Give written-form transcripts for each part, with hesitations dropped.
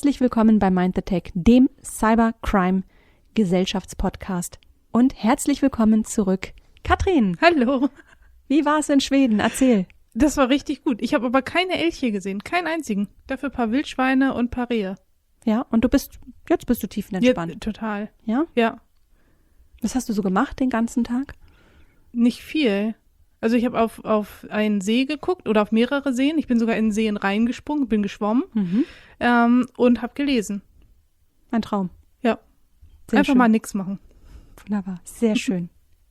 Herzlich willkommen bei Mind the Tech, dem Cybercrime-Gesellschaftspodcast. Und herzlich willkommen zurück, Katrin. Hallo. Wie war es in Schweden? Erzähl. Das war richtig gut. Ich habe aber keine Elche gesehen, keinen einzigen. Dafür ein paar Wildschweine und ein paar Rehe. Ja, und jetzt bist du tiefenentspannt. Ja, total. Ja? Ja. Was hast du so gemacht den ganzen Tag? Nicht viel. Also ich habe auf einen See geguckt oder auf mehrere Seen. Ich bin sogar in Seen reingesprungen, bin geschwommen und habe gelesen. Ein Traum. Ja. Sehr Einfach schön. mal nichts machen. Wunderbar. Sehr schön.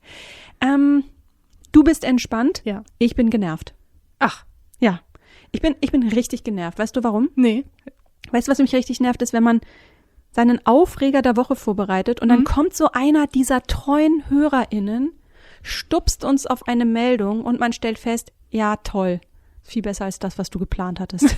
Du bist entspannt. Ja. Ich bin genervt. Ach. Ja. Ich bin richtig genervt. Weißt du warum? Nee. Weißt du, was mich richtig nervt, ist, wenn man seinen Aufreger der Woche vorbereitet und dann kommt so einer dieser treuen HörerInnen, stupst uns auf eine Meldung und man stellt fest, ja toll, viel besser als das, was du geplant hattest.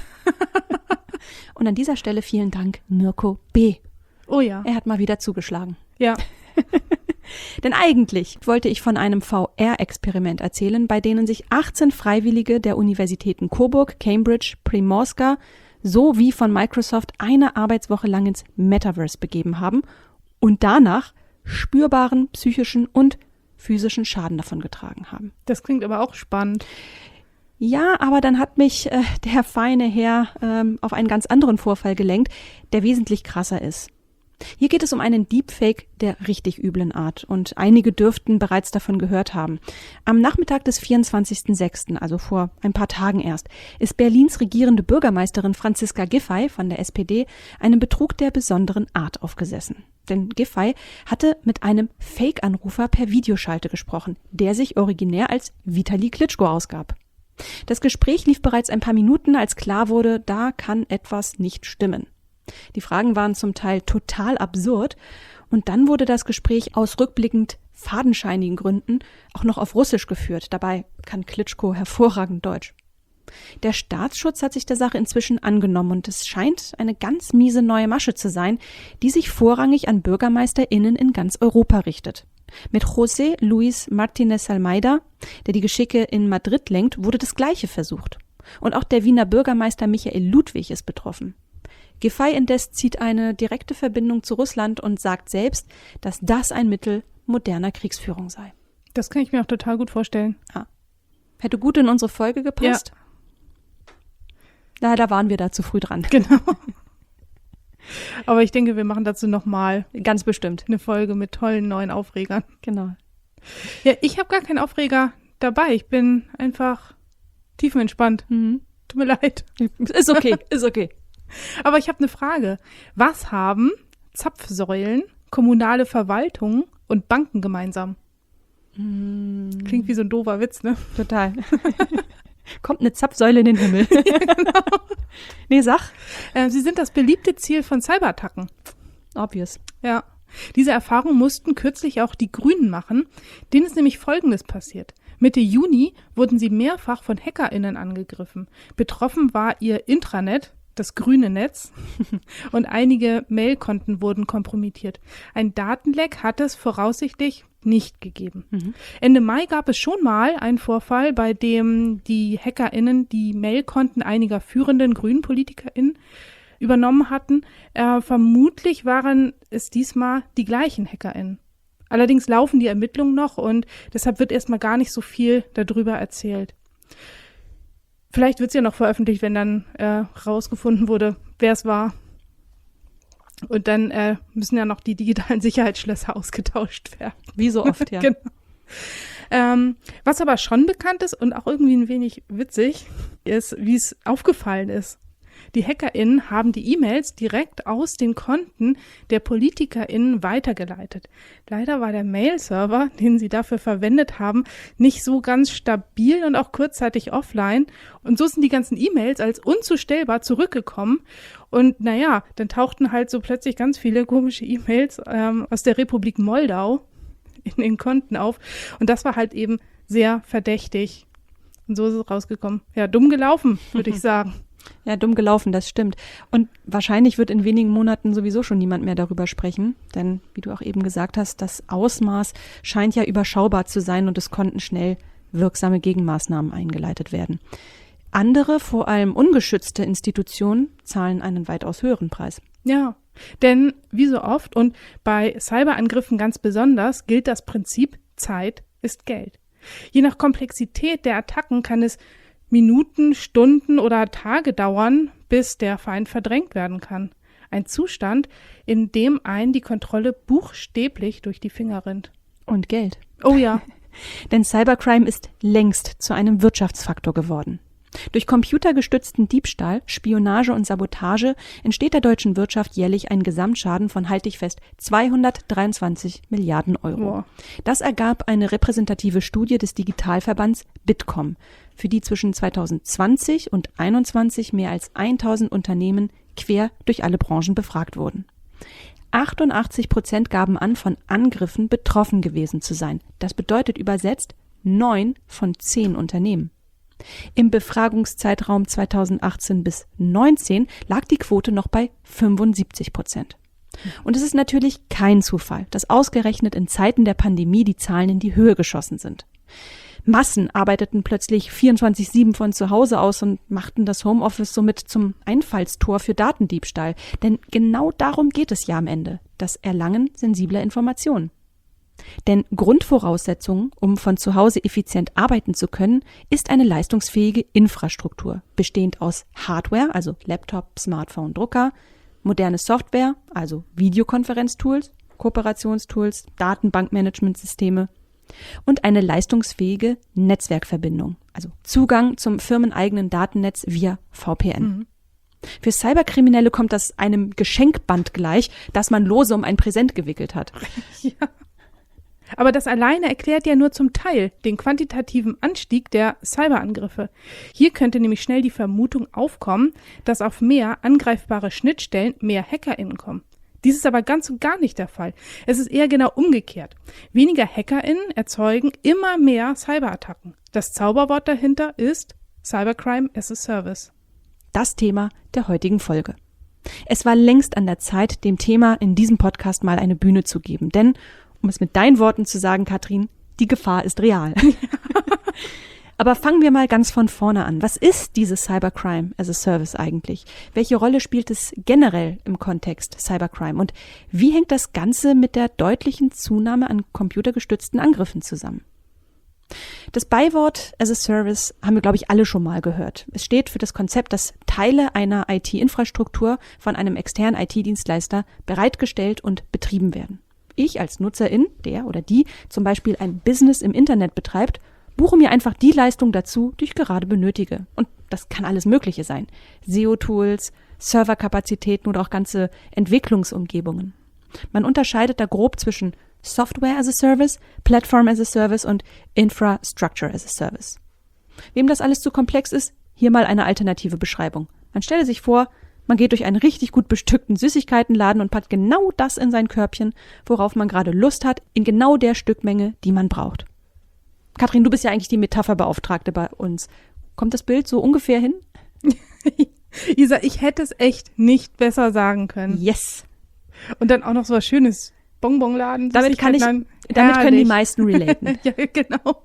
Und an dieser Stelle vielen Dank, Mirko B. Oh ja. Er hat mal wieder zugeschlagen. Ja. Denn eigentlich wollte ich von einem VR-Experiment erzählen, bei denen sich 18 Freiwillige der Universitäten Coburg, Cambridge, Primorska sowie von Microsoft eine Arbeitswoche lang ins Metaverse begeben haben und danach spürbaren psychischen und physischen Schaden davon getragen haben. Das klingt aber auch spannend. Ja, aber dann hat mich der feine Herr auf einen ganz anderen Vorfall gelenkt, der wesentlich krasser ist. Hier geht es um einen Deepfake der richtig üblen Art und einige dürften bereits davon gehört haben. Am Nachmittag des 24.06., also vor ein paar Tagen erst, ist Berlins regierende Bürgermeisterin Franziska Giffey von der SPD einem Betrug der besonderen Art aufgesessen. Denn Giffey hatte mit einem Fake-Anrufer per Videoschalte gesprochen, der sich originär als Vitali Klitschko ausgab. Das Gespräch lief bereits ein paar Minuten, als klar wurde, da kann etwas nicht stimmen. Die Fragen waren zum Teil total absurd und dann wurde das Gespräch aus rückblickend fadenscheinigen Gründen auch noch auf Russisch geführt. Dabei kann Klitschko hervorragend Deutsch. Der Staatsschutz hat sich der Sache inzwischen angenommen und es scheint eine ganz miese neue Masche zu sein, die sich vorrangig an BürgermeisterInnen in ganz Europa richtet. Mit José Luis Martínez Almeida, der die Geschicke in Madrid lenkt, wurde das Gleiche versucht. Und auch der Wiener Bürgermeister Michael Ludwig ist betroffen. Giffey indes zieht eine direkte Verbindung zu Russland und sagt selbst, dass das ein Mittel moderner Kriegsführung sei. Das kann ich mir auch total gut vorstellen. Ja. Hätte gut in unsere Folge gepasst. Ja. Da waren wir da zu früh dran. Genau. Aber ich denke, wir machen dazu nochmal Ganz bestimmt. eine Folge mit tollen neuen Aufregern. Genau. Ja, ich habe gar keinen Aufreger dabei. Ich bin einfach tiefenentspannt. Tut mir leid. Ist okay, ist okay. Aber ich habe eine Frage. Was haben Zapfsäulen, kommunale Verwaltungen und Banken gemeinsam? Klingt wie so ein doofer Witz, ne? Total. Kommt eine Zapfsäule in den Himmel. Ja, genau. Nee, sag. Sie sind das beliebte Ziel von Cyberattacken. Obvious. Ja. Diese Erfahrung mussten kürzlich auch die Grünen machen. Denen ist nämlich Folgendes passiert. Mitte Juni wurden sie mehrfach von HackerInnen angegriffen. Betroffen war ihr Intranet, das grüne Netz, und einige Mailkonten wurden kompromittiert. Ein Datenleck hat es voraussichtlich nicht gegeben. Ende Mai gab es schon mal einen Vorfall, bei dem die HackerInnen die Mailkonten einiger führenden grünen PolitikerInnen übernommen hatten. Vermutlich waren es diesmal die gleichen HackerInnen. Allerdings laufen die Ermittlungen noch und deshalb wird erstmal gar nicht so viel darüber erzählt. Vielleicht wird es ja noch veröffentlicht, wenn dann rausgefunden wurde, wer es war. Und dann müssen ja noch die digitalen Sicherheitsschlösser ausgetauscht werden. Wie so oft, ja. Genau. Was aber schon bekannt ist und auch irgendwie ein wenig witzig ist, wie es aufgefallen ist. Die HackerInnen haben die E-Mails direkt aus den Konten der PolitikerInnen weitergeleitet. Leider war der Mail-Server, den sie dafür verwendet haben, nicht so ganz stabil und auch kurzzeitig offline. Und so sind die ganzen E-Mails als unzustellbar zurückgekommen. Und naja, dann tauchten halt so plötzlich ganz viele komische E-Mails aus der Republik Moldau in den Konten auf. Und das war halt eben sehr verdächtig. Und so ist es rausgekommen. Ja, dumm gelaufen, würde ich sagen. Ja, dumm gelaufen, das stimmt. Und wahrscheinlich wird in wenigen Monaten sowieso schon niemand mehr darüber sprechen. Denn, wie du auch eben gesagt hast, das Ausmaß scheint ja überschaubar zu sein und es konnten schnell wirksame Gegenmaßnahmen eingeleitet werden. Andere, vor allem ungeschützte Institutionen, zahlen einen weitaus höheren Preis. Ja, denn wie so oft und bei Cyberangriffen ganz besonders gilt das Prinzip, Zeit ist Geld. Je nach Komplexität der Attacken kann es Minuten, Stunden oder Tage dauern, bis der Feind verdrängt werden kann. Ein Zustand, in dem einen die Kontrolle buchstäblich durch die Finger rinnt. Und Geld. Oh ja. Denn Cybercrime ist längst zu einem Wirtschaftsfaktor geworden. Durch computergestützten Diebstahl, Spionage und Sabotage entsteht der deutschen Wirtschaft jährlich ein Gesamtschaden von, halte ich fest, 223 Milliarden Euro. Wow. Das ergab eine repräsentative Studie des Digitalverbands Bitkom, für die zwischen 2020 und 2021 mehr als 1000 Unternehmen quer durch alle Branchen befragt wurden. 88% gaben an, von Angriffen betroffen gewesen zu sein. Das bedeutet übersetzt 9 von 10 Unternehmen. Im Befragungszeitraum 2018 bis 2019 lag die Quote noch bei 75%. Und es ist natürlich kein Zufall, dass ausgerechnet in Zeiten der Pandemie die Zahlen in die Höhe geschossen sind. Massen arbeiteten plötzlich 24/7 von zu Hause aus und machten das Homeoffice somit zum Einfallstor für Datendiebstahl. Denn genau darum geht es ja am Ende, das Erlangen sensibler Informationen. Denn Grundvoraussetzung, um von zu Hause effizient arbeiten zu können, ist eine leistungsfähige Infrastruktur, bestehend aus Hardware, also Laptop, Smartphone, Drucker, moderne Software, also Videokonferenztools, Kooperationstools, Datenbankmanagementsysteme und eine leistungsfähige Netzwerkverbindung, also Zugang zum firmeneigenen Datennetz via VPN. Mhm. Für Cyberkriminelle kommt das einem Geschenkband gleich, das man lose um ein Präsent gewickelt hat. Ja. Aber das alleine erklärt ja nur zum Teil den quantitativen Anstieg der Cyberangriffe. Hier könnte nämlich schnell die Vermutung aufkommen, dass auf mehr angreifbare Schnittstellen mehr HackerInnen kommen. Dies ist aber ganz und gar nicht der Fall. Es ist eher genau umgekehrt. Weniger HackerInnen erzeugen immer mehr Cyberattacken. Das Zauberwort dahinter ist Cybercrime as a Service. Das Thema der heutigen Folge. Es war längst an der Zeit, dem Thema in diesem Podcast mal eine Bühne zu geben, denn um es mit deinen Worten zu sagen, Katrin, die Gefahr ist real. Aber fangen wir mal ganz von vorne an. Was ist dieses Cybercrime as a Service eigentlich? Welche Rolle spielt es generell im Kontext Cybercrime? Und wie hängt das Ganze mit der deutlichen Zunahme an computergestützten Angriffen zusammen? Das Beiwort as a Service haben wir, glaube ich, alle schon mal gehört. Es steht für das Konzept, dass Teile einer IT-Infrastruktur von einem externen IT-Dienstleister bereitgestellt und betrieben werden. Ich als Nutzerin, der oder die zum Beispiel ein Business im Internet betreibt, buche mir einfach die Leistung dazu, die ich gerade benötige. Und das kann alles Mögliche sein. SEO-Tools, Serverkapazitäten oder auch ganze Entwicklungsumgebungen. Man unterscheidet da grob zwischen Software as a Service, Platform as a Service und Infrastructure as a Service. Wem das alles zu komplex ist, hier mal eine alternative Beschreibung. Man stelle sich vor, man geht durch einen richtig gut bestückten Süßigkeitenladen und packt genau das in sein Körbchen, worauf man gerade Lust hat, in genau der Stückmenge, die man braucht. Katrin, du bist ja eigentlich die Metapherbeauftragte bei uns. Kommt das Bild so ungefähr hin? Isa, ich hätte es echt nicht besser sagen können. Yes. Und dann auch noch so was Schönes. Bonbonladen. Damit können die meisten relaten. Ja, genau.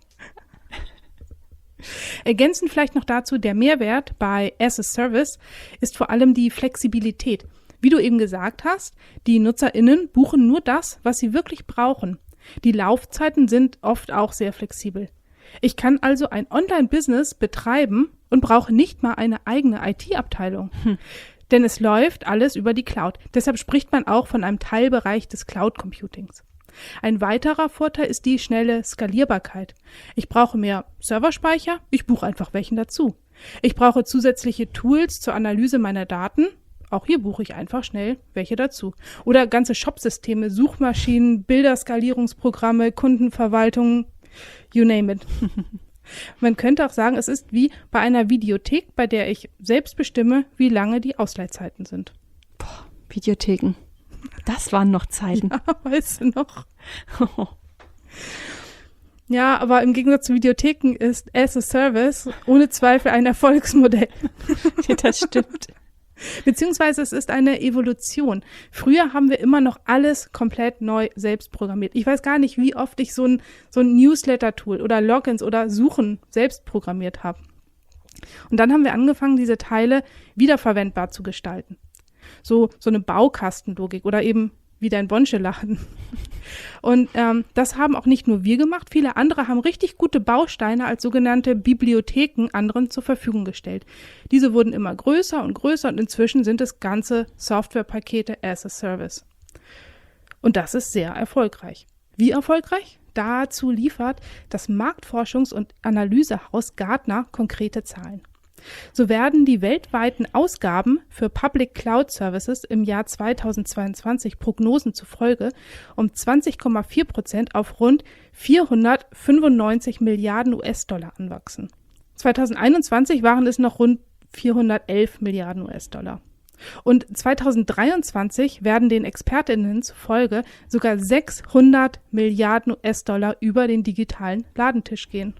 Ergänzend vielleicht noch dazu, der Mehrwert bei as a Service ist vor allem die Flexibilität. Wie du eben gesagt hast, die NutzerInnen buchen nur das, was sie wirklich brauchen. Die Laufzeiten sind oft auch sehr flexibel. Ich kann also ein Online-Business betreiben und brauche nicht mal eine eigene IT-Abteilung. Denn es läuft alles über die Cloud. Deshalb spricht man auch von einem Teilbereich des Cloud-Computings. Ein weiterer Vorteil ist die schnelle Skalierbarkeit. Ich brauche mehr Serverspeicher, ich buche einfach welchen dazu. Ich brauche zusätzliche Tools zur Analyse meiner Daten, auch hier buche ich einfach schnell welche dazu. Oder ganze Shopsysteme, Suchmaschinen, Bilderskalierungsprogramme, Kundenverwaltung, you name it. Man könnte auch sagen, es ist wie bei einer Videothek, bei der ich selbst bestimme, wie lange die Ausleihzeiten sind. Boah, Videotheken. Das waren noch Zeiten. Ja, weißt du noch? Ja, aber im Gegensatz zu Videotheken ist as a Service ohne Zweifel ein Erfolgsmodell. Das stimmt. Beziehungsweise es ist eine Evolution. Früher haben wir immer noch alles komplett neu selbst programmiert. Ich weiß gar nicht, wie oft ich so ein Newsletter-Tool oder Logins oder Suchen selbst programmiert habe. Und dann haben wir angefangen, diese Teile wiederverwendbar zu gestalten. So eine Baukastenlogik oder eben wie dein Bonsche-Laden. Und das haben auch nicht nur wir gemacht, viele andere haben richtig gute Bausteine als sogenannte Bibliotheken anderen zur Verfügung gestellt. Diese wurden immer größer und inzwischen sind es ganze Softwarepakete as a Service. Und das ist sehr erfolgreich. Wie erfolgreich? Dazu liefert das Marktforschungs- und Analysehaus Gartner konkrete Zahlen. So werden die weltweiten Ausgaben für Public Cloud Services im Jahr 2022 Prognosen zufolge um 20,4% auf rund 495 Milliarden US-Dollar anwachsen. 2021 waren es noch rund 411 Milliarden US-Dollar. Und 2023 werden den ExpertInnen zufolge sogar 600 Milliarden US-Dollar über den digitalen Ladentisch gehen.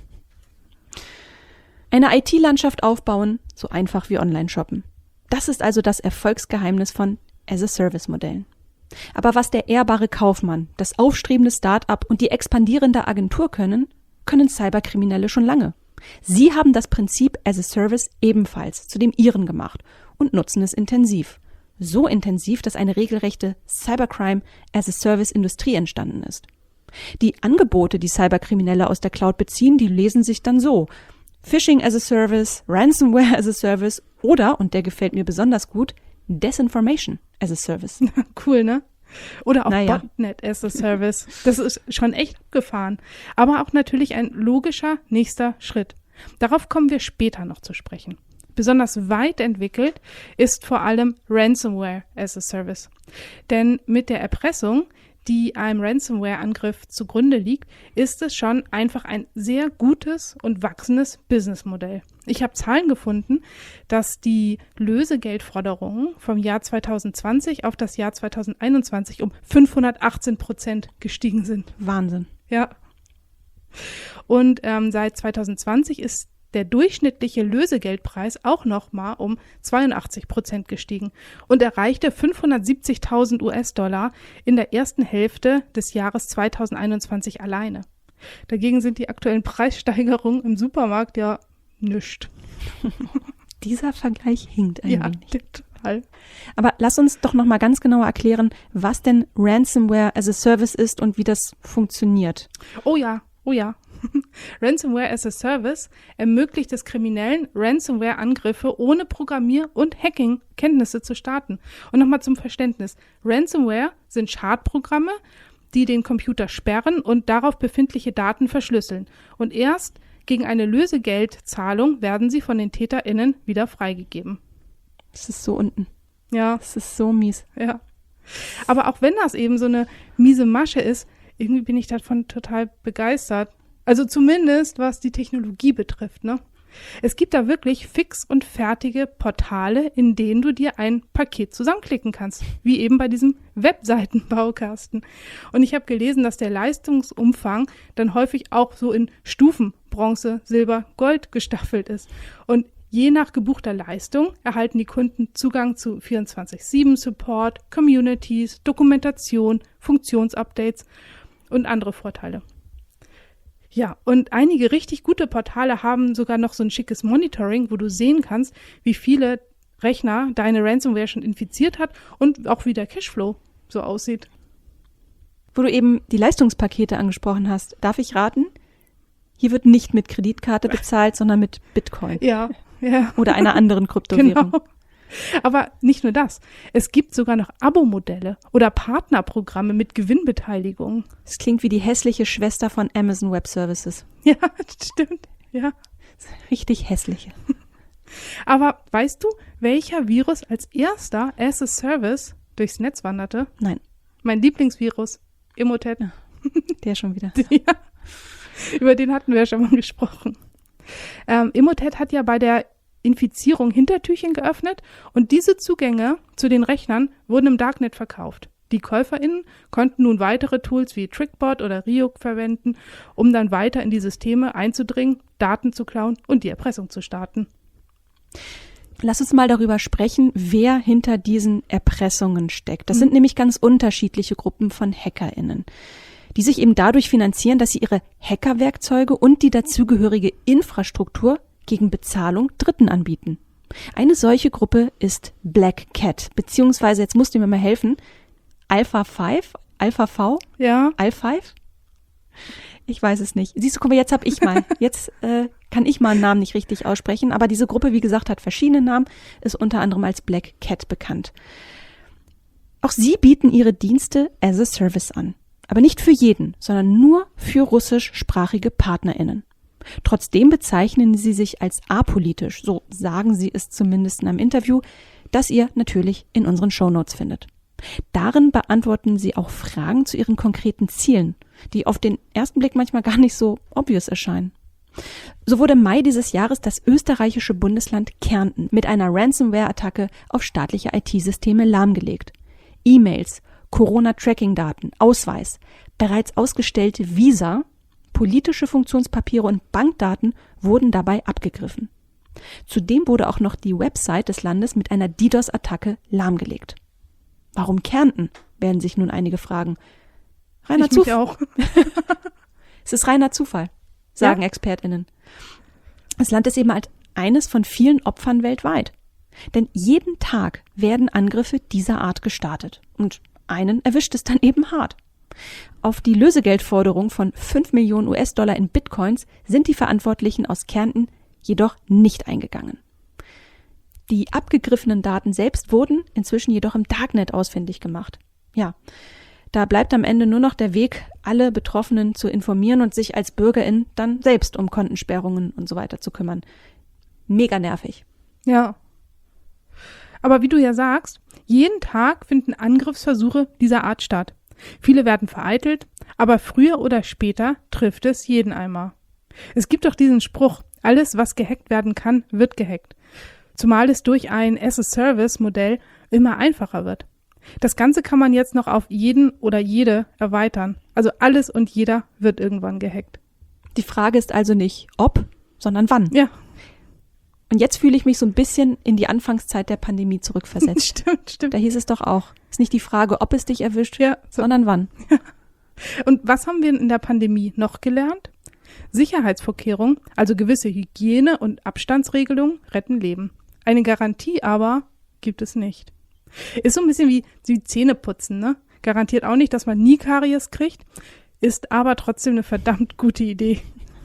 Eine IT-Landschaft aufbauen, so einfach wie Online-Shoppen. Das ist also das Erfolgsgeheimnis von As-a-Service-Modellen. Aber was der ehrbare Kaufmann, das aufstrebende Start-up und die expandierende Agentur können Cyberkriminelle schon lange. Sie haben das Prinzip As-a-Service ebenfalls zu dem ihren gemacht und nutzen es intensiv. So intensiv, dass eine regelrechte Cybercrime-as-a-Service-Industrie entstanden ist. Die Angebote, die Cyberkriminelle aus der Cloud beziehen, die lesen sich dann so: Phishing as a Service, Ransomware as a Service oder, und der gefällt mir besonders gut, Disinformation as a Service. Cool, ne? Oder auch Botnet as a Service. Das ist schon echt abgefahren. Aber auch natürlich ein logischer nächster Schritt. Darauf kommen wir später noch zu sprechen. Besonders weit entwickelt ist vor allem Ransomware as a Service. Denn mit der Erpressung, die einem Ransomware-Angriff zugrunde liegt, ist es schon einfach ein sehr gutes und wachsendes Businessmodell. Ich habe Zahlen gefunden, dass die Lösegeldforderungen vom Jahr 2020 auf das Jahr 2021 um 518% gestiegen sind. Wahnsinn. Ja. Und seit 2020 ist der durchschnittliche Lösegeldpreis auch nochmal um 82% gestiegen und erreichte 570.000 US-Dollar in der ersten Hälfte des Jahres 2021 alleine. Dagegen sind die aktuellen Preissteigerungen im Supermarkt ja nischt. Dieser Vergleich hinkt ein wenig. Total. Aber lass uns doch nochmal ganz genauer erklären, was denn Ransomware as a Service ist und wie das funktioniert. Oh ja. Ransomware as a Service ermöglicht es Kriminellen, Ransomware-Angriffe ohne Programmier- und Hacking-Kenntnisse zu starten. Und nochmal zum Verständnis. Ransomware sind Schadprogramme, die den Computer sperren und darauf befindliche Daten verschlüsseln. Und erst gegen eine Lösegeldzahlung werden sie von den TäterInnen wieder freigegeben. Das ist so unten. Ja. Das ist so mies. Ja. Aber auch wenn das eben so eine miese Masche ist, irgendwie bin ich davon total begeistert. Also zumindest, was die Technologie betrifft, ne? Es gibt da wirklich fix und fertige Portale, in denen du dir ein Paket zusammenklicken kannst. Wie eben bei diesem Webseitenbaukasten. Und ich habe gelesen, dass der Leistungsumfang dann häufig auch so in Stufen Bronze, Silber, Gold gestaffelt ist. Und je nach gebuchter Leistung erhalten die Kunden Zugang zu 24/7-Support, Communities, Dokumentation, Funktionsupdates und andere Vorteile. Ja, und einige richtig gute Portale haben sogar noch so ein schickes Monitoring, wo du sehen kannst, wie viele Rechner deine Ransomware schon infiziert hat und auch wie der Cashflow so aussieht. Wo du eben die Leistungspakete angesprochen hast, darf ich raten? Hier wird nicht mit Kreditkarte bezahlt, sondern mit Bitcoin. Ja. Oder einer anderen Kryptowährung. Genau. Aber nicht nur das. Es gibt sogar noch Abo-Modelle oder Partnerprogramme mit Gewinnbeteiligung. Das klingt wie die hässliche Schwester von Amazon Web Services. Ja, das stimmt. Ja. Richtig hässliche. Aber weißt du, welcher Virus als erster as a Service durchs Netz wanderte? Nein. Mein Lieblingsvirus, Emotet. Ja, der schon wieder. Ja, über den hatten wir ja schon mal gesprochen. Emotet hat ja bei der Infizierung Hintertürchen geöffnet und diese Zugänge zu den Rechnern wurden im Darknet verkauft. Die KäuferInnen konnten nun weitere Tools wie Trickbot oder Ryuk verwenden, um dann weiter in die Systeme einzudringen, Daten zu klauen und die Erpressung zu starten. Lass uns mal darüber sprechen, wer hinter diesen Erpressungen steckt. Das sind nämlich ganz unterschiedliche Gruppen von HackerInnen, die sich eben dadurch finanzieren, dass sie ihre Hackerwerkzeuge und die dazugehörige Infrastruktur gegen Bezahlung Dritten anbieten. Eine solche Gruppe ist Black Cat, beziehungsweise, jetzt musst du mir mal helfen, Alpha V? Ja. Al5? Ich weiß es nicht. Siehst du, guck mal, jetzt Jetzt kann ich mal einen Namen nicht richtig aussprechen, aber diese Gruppe, wie gesagt, hat verschiedene Namen, ist unter anderem als Black Cat bekannt. Auch sie bieten ihre Dienste as a Service an. Aber nicht für jeden, sondern nur für russischsprachige PartnerInnen. Trotzdem bezeichnen sie sich als apolitisch, so sagen sie es zumindest in einem Interview, das ihr natürlich in unseren Shownotes findet. Darin beantworten sie auch Fragen zu ihren konkreten Zielen, die auf den ersten Blick manchmal gar nicht so obvious erscheinen. So wurde im Mai dieses Jahres das österreichische Bundesland Kärnten mit einer Ransomware-Attacke auf staatliche IT-Systeme lahmgelegt. E-Mails, Corona-Tracking-Daten, Ausweis, bereits ausgestellte Visa, politische Funktionspapiere und Bankdaten wurden dabei abgegriffen. Zudem wurde auch noch die Website des Landes mit einer DDoS-Attacke lahmgelegt. Warum Kärnten, werden sich nun einige fragen. Reiner Zufall. Auch. Es ist reiner Zufall, sagen ExpertInnen. Das Land ist eben als eines von vielen Opfern weltweit. Denn jeden Tag werden Angriffe dieser Art gestartet. Und einen erwischt es dann eben hart. Auf die Lösegeldforderung von 5 Millionen US-Dollar in Bitcoins sind die Verantwortlichen aus Kärnten jedoch nicht eingegangen. Die abgegriffenen Daten selbst wurden inzwischen jedoch im Darknet ausfindig gemacht. Ja, da bleibt am Ende nur noch der Weg, alle Betroffenen zu informieren und sich als BürgerIn dann selbst um Kontensperrungen und so weiter zu kümmern. Mega nervig. Ja. Aber wie du ja sagst, jeden Tag finden Angriffsversuche dieser Art statt. Viele werden vereitelt, aber früher oder später trifft es jeden einmal. Es gibt doch diesen Spruch, alles, was gehackt werden kann, wird gehackt. Zumal es durch ein as-a-Service-Modell immer einfacher wird. Das Ganze kann man jetzt noch auf jeden oder jede erweitern. Also alles und jeder wird irgendwann gehackt. Die Frage ist also nicht ob, sondern wann. Ja. Und jetzt fühle ich mich so ein bisschen in die Anfangszeit der Pandemie zurückversetzt. Stimmt. Da hieß es doch auch, ist nicht die Frage, ob es dich erwischt, ja, sondern wann. Ja. Und was haben wir in der Pandemie noch gelernt? Sicherheitsvorkehrungen, also gewisse Hygiene- und Abstandsregelungen, retten Leben. Eine Garantie aber gibt es nicht. Ist so ein bisschen wie Zähneputzen, ne? Garantiert auch nicht, dass man nie Karies kriegt, ist aber trotzdem eine verdammt gute Idee.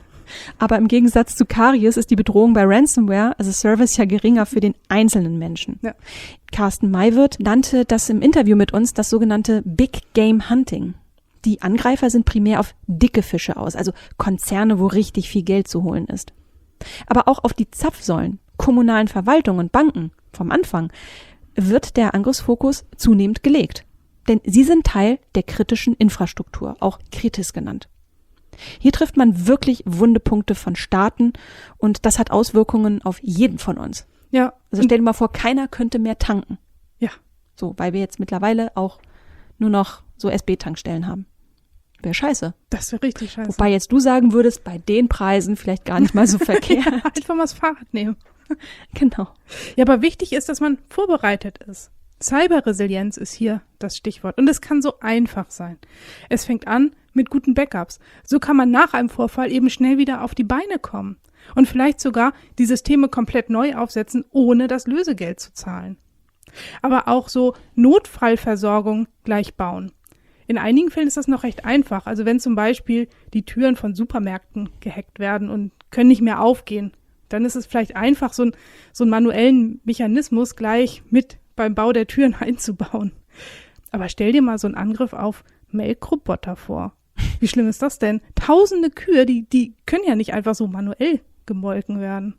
Aber im Gegensatz zu Karies ist die Bedrohung bei Ransomware, also Service, ja geringer für den einzelnen Menschen. Ja. Carsten Maywirth nannte das im Interview mit uns das sogenannte Big Game Hunting. Die Angreifer sind primär auf dicke Fische aus, also Konzerne, wo richtig viel Geld zu holen ist. Aber auch auf die Zapfsäulen, kommunalen Verwaltungen und Banken vom Anfang wird der Angriffsfokus zunehmend gelegt. Denn sie sind Teil der kritischen Infrastruktur, auch Kritis genannt. Hier trifft man wirklich wunde Punkte von Staaten und das hat Auswirkungen auf jeden von uns. Ja. Also stell dir mal vor, keiner könnte mehr tanken. Ja. So, weil wir jetzt mittlerweile auch nur noch so SB-Tankstellen haben. Wäre scheiße. Das wäre richtig scheiße. Wobei jetzt du sagen würdest, bei den Preisen vielleicht gar nicht mal so verkehrt. Ja, einfach mal das Fahrrad nehmen. Genau. Ja, aber wichtig ist, dass man vorbereitet ist. Cyberresilienz ist hier das Stichwort. Und es kann so einfach sein. Es fängt an mit guten Backups. So kann man nach einem Vorfall eben schnell wieder auf die Beine kommen. Und vielleicht sogar die Systeme komplett neu aufsetzen, ohne das Lösegeld zu zahlen. Aber auch so Notfallversorgung gleich bauen. In einigen Fällen ist das noch recht einfach. Also wenn zum Beispiel die Türen von Supermärkten gehackt werden und können nicht mehr aufgehen, dann ist es vielleicht einfach, so einen manuellen Mechanismus gleich mit beim Bau der Türen einzubauen. Aber stell dir mal so einen Angriff auf Melkroboter vor. Wie schlimm ist das denn? Tausende Kühe, die können ja nicht einfach so manuell gemolken werden.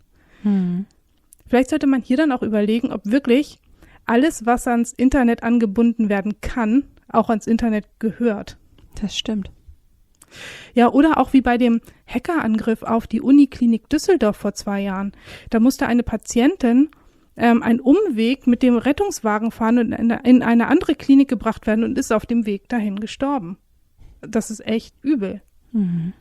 Vielleicht sollte man hier dann auch überlegen, ob wirklich alles, was ans Internet angebunden werden kann, auch ans Internet gehört. Das stimmt. Ja, oder auch wie bei dem Hackerangriff auf die Uniklinik Düsseldorf vor 2 Jahren. Da musste eine Patientin einen Umweg mit dem Rettungswagen fahren und in eine andere Klinik gebracht werden und ist auf dem Weg dahin gestorben. Das ist echt übel. Mhm.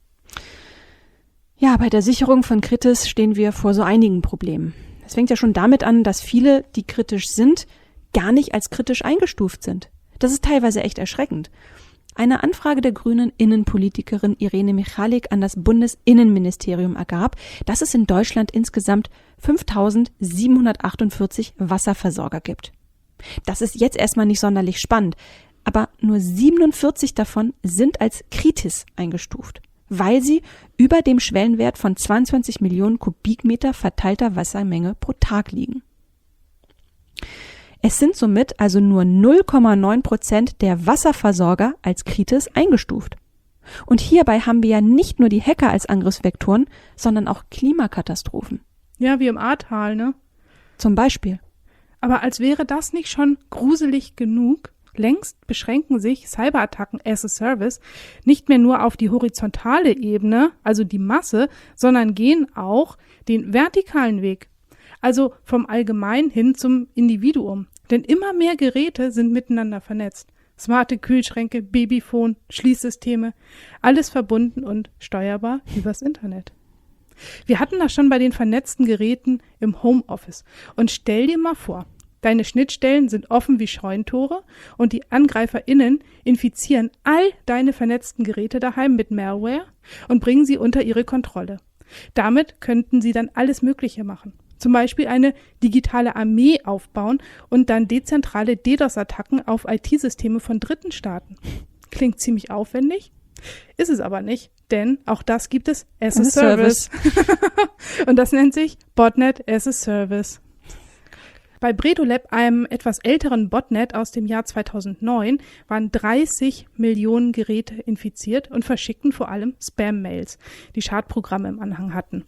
Ja, bei der Sicherung von Kritis stehen wir vor so einigen Problemen. Es fängt ja schon damit an, dass viele, die kritisch sind, gar nicht als kritisch eingestuft sind. Das ist teilweise echt erschreckend. Eine Anfrage der grünen Innenpolitikerin Irene Michalik an das Bundesinnenministerium ergab, dass es in Deutschland insgesamt 5.748 Wasserversorger gibt. Das ist jetzt erstmal nicht sonderlich spannend, aber nur 47 davon sind als Kritis eingestuft, weil sie über dem Schwellenwert von 22 Millionen Kubikmeter verteilter Wassermenge pro Tag liegen. Es sind somit also nur 0,9% der Wasserversorger als Kritis eingestuft. Und hierbei haben wir ja nicht nur die Hacker als Angriffsvektoren, sondern auch Klimakatastrophen. Ja, wie im Ahrtal, ne? Zum Beispiel. Aber als wäre das nicht schon gruselig genug, längst beschränken sich Cyberattacken as a Service nicht mehr nur auf die horizontale Ebene, also die Masse, sondern gehen auch den vertikalen Weg. Also vom Allgemeinen hin zum Individuum. Denn immer mehr Geräte sind miteinander vernetzt. Smarte Kühlschränke, Babyphone, Schließsysteme, alles verbunden und steuerbar übers Internet. Wir hatten das schon bei den vernetzten Geräten im Homeoffice. Und stell dir mal vor, deine Schnittstellen sind offen wie Scheunentore und die AngreiferInnen infizieren all deine vernetzten Geräte daheim mit Malware und bringen sie unter ihre Kontrolle. Damit könnten sie dann alles Mögliche machen. Zum Beispiel eine digitale Armee aufbauen und dann dezentrale DDoS-Attacken auf IT-Systeme von Dritten starten. Klingt ziemlich aufwendig, ist es aber nicht, denn auch das gibt es as a Service. Und das nennt sich Botnet as a Service. Bei Bredolab, einem etwas älteren Botnet aus dem Jahr 2009, waren 30 Millionen Geräte infiziert und verschickten vor allem Spam-Mails, die Schadprogramme im Anhang hatten.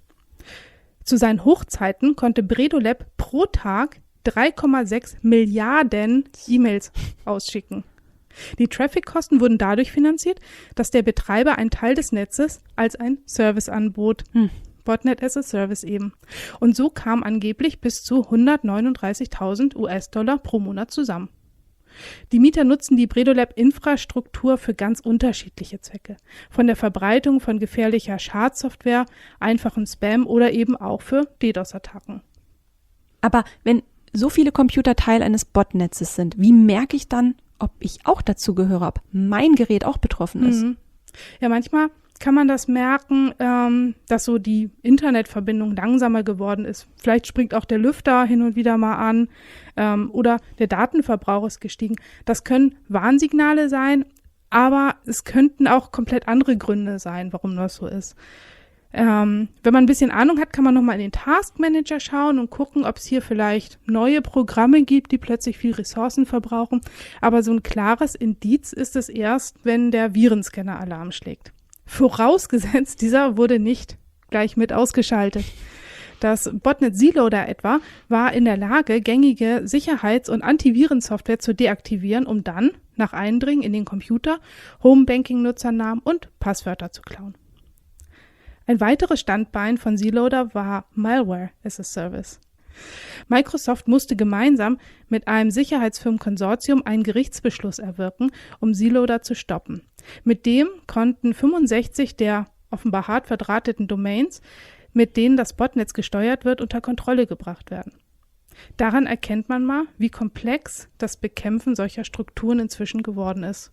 Zu seinen Hochzeiten konnte Bredolab pro Tag 3,6 Milliarden E-Mails ausschicken. Die Traffic-Kosten wurden dadurch finanziert, dass der Betreiber einen Teil des Netzes als ein Service anbot. Botnet as a Service eben. Und so kam angeblich bis zu 139.000 US-Dollar pro Monat zusammen. Die Mieter nutzen die Bredolab-Infrastruktur für ganz unterschiedliche Zwecke. Von der Verbreitung von gefährlicher Schadsoftware, einfachen Spam oder eben auch für DDoS-Attacken. Aber wenn so viele Computer Teil eines Botnetzes sind, wie merke ich dann, ob ich auch dazu gehöre, ob mein Gerät auch betroffen ist? Ja, manchmal kann man das merken, dass so die Internetverbindung langsamer geworden ist. Vielleicht springt auch der Lüfter hin und wieder mal an oder der Datenverbrauch ist gestiegen. Das können Warnsignale sein, aber es könnten auch komplett andere Gründe sein, warum das so ist. Wenn man ein bisschen Ahnung hat, kann man nochmal in den Task Manager schauen und gucken, ob es hier vielleicht neue Programme gibt, die plötzlich viel Ressourcen verbrauchen. Aber so ein klares Indiz ist es erst, wenn der Virenscanner Alarm schlägt. Vorausgesetzt, dieser wurde nicht gleich mit ausgeschaltet. Das Botnet Zloader etwa war in der Lage, gängige Sicherheits- und Antivirensoftware zu deaktivieren, um dann, nach Eindringen in den Computer, Homebanking-Nutzernamen und Passwörter zu klauen. Ein weiteres Standbein von Zloader war Malware as a Service. Microsoft musste gemeinsam mit einem Sicherheitsfirmenkonsortium einen Gerichtsbeschluss erwirken, um Zloader zu stoppen. Mit dem konnten 65 der offenbar hart verdrahteten Domains, mit denen das Botnetz gesteuert wird, unter Kontrolle gebracht werden. Daran erkennt man mal, wie komplex das Bekämpfen solcher Strukturen inzwischen geworden ist.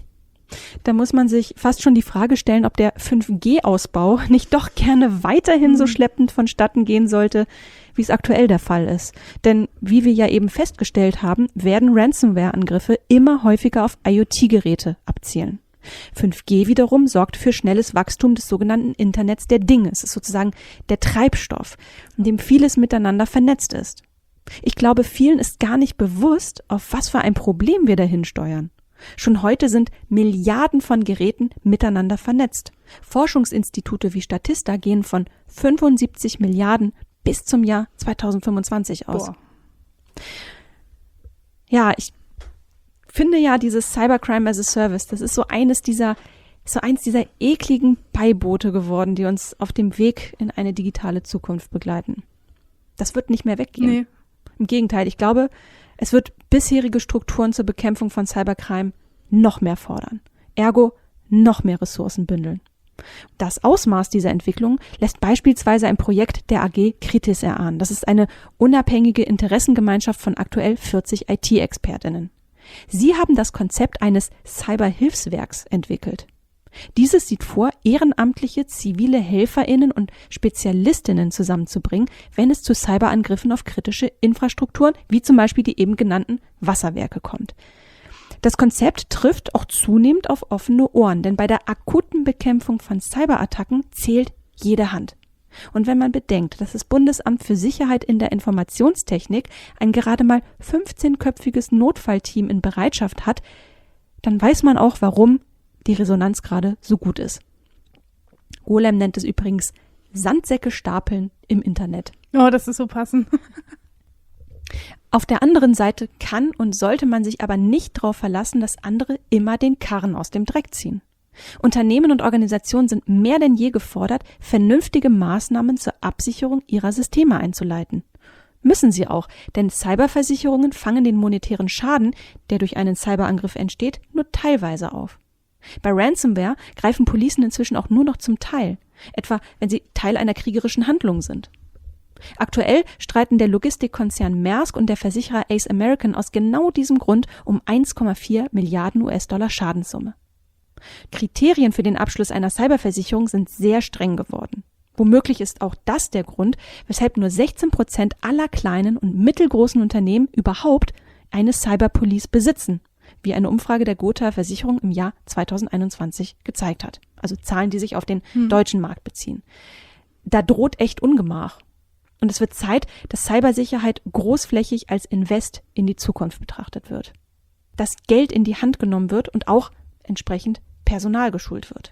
Da muss man sich fast schon die Frage stellen, ob der 5G-Ausbau nicht doch gerne weiterhin so schleppend vonstatten gehen sollte, wie es aktuell der Fall ist. Denn wie wir ja eben festgestellt haben, werden Ransomware-Angriffe immer häufiger auf IoT-Geräte abzielen. 5G wiederum sorgt für schnelles Wachstum des sogenannten Internets der Dinge. Es ist sozusagen der Treibstoff, in dem vieles miteinander vernetzt ist. Ich glaube, vielen ist gar nicht bewusst, auf was für ein Problem wir dahin steuern. Schon heute sind Milliarden von Geräten miteinander vernetzt. Forschungsinstitute wie Statista gehen von 75 Milliarden bis zum Jahr 2025 aus. Boah. Ja, ich finde ja dieses Cybercrime as a Service, das ist so eins dieser ekligen Beiboote geworden, die uns auf dem Weg in eine digitale Zukunft begleiten. Das wird nicht mehr weggehen. Nee. Im Gegenteil, ich glaube, es wird bisherige Strukturen zur Bekämpfung von Cybercrime noch mehr fordern. Ergo noch mehr Ressourcen bündeln. Das Ausmaß dieser Entwicklung lässt beispielsweise ein Projekt der AG Kritis erahnen. Das ist eine unabhängige Interessengemeinschaft von aktuell 40 IT-ExpertInnen. Sie haben das Konzept eines Cyberhilfswerks entwickelt. Dieses sieht vor, ehrenamtliche zivile HelferInnen und SpezialistInnen zusammenzubringen, wenn es zu Cyberangriffen auf kritische Infrastrukturen, wie zum Beispiel die eben genannten Wasserwerke, kommt. Das Konzept trifft auch zunehmend auf offene Ohren, denn bei der akuten Bekämpfung von Cyberattacken zählt jede Hand. Und wenn man bedenkt, dass das Bundesamt für Sicherheit in der Informationstechnik ein gerade mal 15-köpfiges Notfallteam in Bereitschaft hat, dann weiß man auch, warum die Resonanz gerade so gut ist. Golem nennt es übrigens Sandsäcke stapeln im Internet. Oh, das ist so passend. Auf der anderen Seite kann und sollte man sich aber nicht darauf verlassen, dass andere immer den Karren aus dem Dreck ziehen. Unternehmen und Organisationen sind mehr denn je gefordert, vernünftige Maßnahmen zur Absicherung ihrer Systeme einzuleiten. Müssen sie auch, denn Cyberversicherungen fangen den monetären Schaden, der durch einen Cyberangriff entsteht, nur teilweise auf. Bei Ransomware greifen Policen inzwischen auch nur noch zum Teil, etwa wenn sie Teil einer kriegerischen Handlung sind. Aktuell streiten der Logistikkonzern Maersk und der Versicherer Ace American aus genau diesem Grund um 1,4 Milliarden US-Dollar Schadenssumme. Kriterien für den Abschluss einer Cyberversicherung sind sehr streng geworden. Womöglich ist auch das der Grund, weshalb nur 16% aller kleinen und mittelgroßen Unternehmen überhaupt eine Cyberpolice besitzen, wie eine Umfrage der Gotha Versicherung im Jahr 2021 gezeigt hat. Also Zahlen, die sich auf den deutschen Markt beziehen. Da droht echt Ungemach. Und es wird Zeit, dass Cybersicherheit großflächig als Invest in die Zukunft betrachtet wird. Dass Geld in die Hand genommen wird und auch entsprechend Personal geschult wird.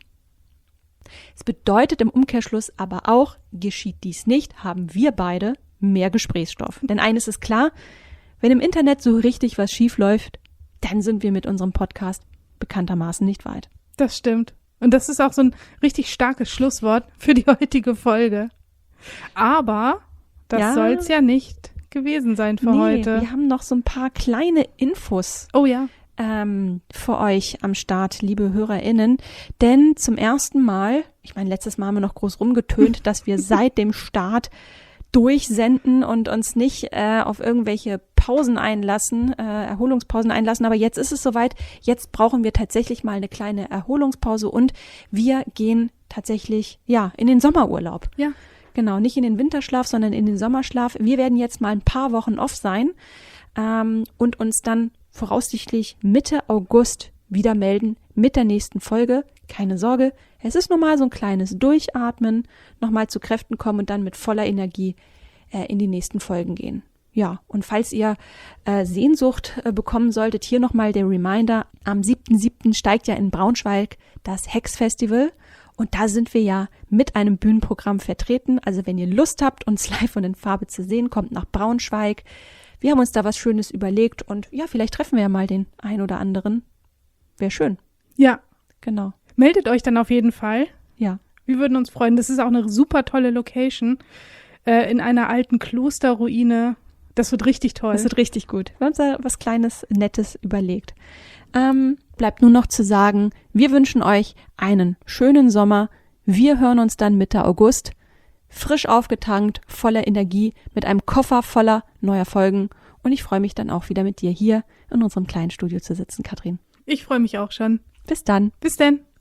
Es bedeutet im Umkehrschluss aber auch, geschieht dies nicht, haben wir beide mehr Gesprächsstoff. Denn eines ist klar, wenn im Internet so richtig was schief läuft, dann sind wir mit unserem Podcast bekanntermaßen nicht weit. Das stimmt. Und das ist auch so ein richtig starkes Schlusswort für die heutige Folge. Aber das soll's ja nicht gewesen sein für heute. Wir haben noch so ein paar kleine Infos. Oh ja. Für euch am Start, liebe HörerInnen. Denn zum ersten Mal, ich meine, letztes Mal haben wir noch groß rumgetönt, dass wir seit dem Start durchsenden und uns nicht auf irgendwelche Pausen einlassen, Erholungspausen einlassen. Aber jetzt ist es soweit. Jetzt brauchen wir tatsächlich mal eine kleine Erholungspause und wir gehen tatsächlich, in den Sommerurlaub. Ja. Genau, nicht in den Winterschlaf, sondern in den Sommerschlaf. Wir werden jetzt mal ein paar Wochen off sein und uns dann voraussichtlich Mitte August wieder melden mit der nächsten Folge. Keine Sorge, es ist normal so ein kleines Durchatmen, nochmal zu Kräften kommen und dann mit voller Energie in die nächsten Folgen gehen. Ja, und falls ihr Sehnsucht bekommen solltet, hier nochmal der Reminder, am 7.7. steigt ja in Braunschweig das Hex-Festival und da sind wir ja mit einem Bühnenprogramm vertreten. Also wenn ihr Lust habt, uns live und in Farbe zu sehen, kommt nach Braunschweig. Wir haben uns da was Schönes überlegt und ja, vielleicht treffen wir ja mal den ein oder anderen. Wäre schön. Ja. Genau. Meldet euch dann auf jeden Fall. Ja. Wir würden uns freuen. Das ist auch eine super tolle Location in einer alten Klosterruine. Das wird richtig toll. Das wird richtig gut. Wir haben uns da was Kleines, Nettes überlegt. Bleibt nur noch zu sagen, wir wünschen euch einen schönen Sommer. Wir hören uns dann Mitte August. Frisch aufgetankt, voller Energie, mit einem Koffer voller neuer Folgen. Und ich freue mich dann auch wieder mit dir hier in unserem kleinen Studio zu sitzen, Katrin. Ich freue mich auch schon. Bis dann. Bis denn.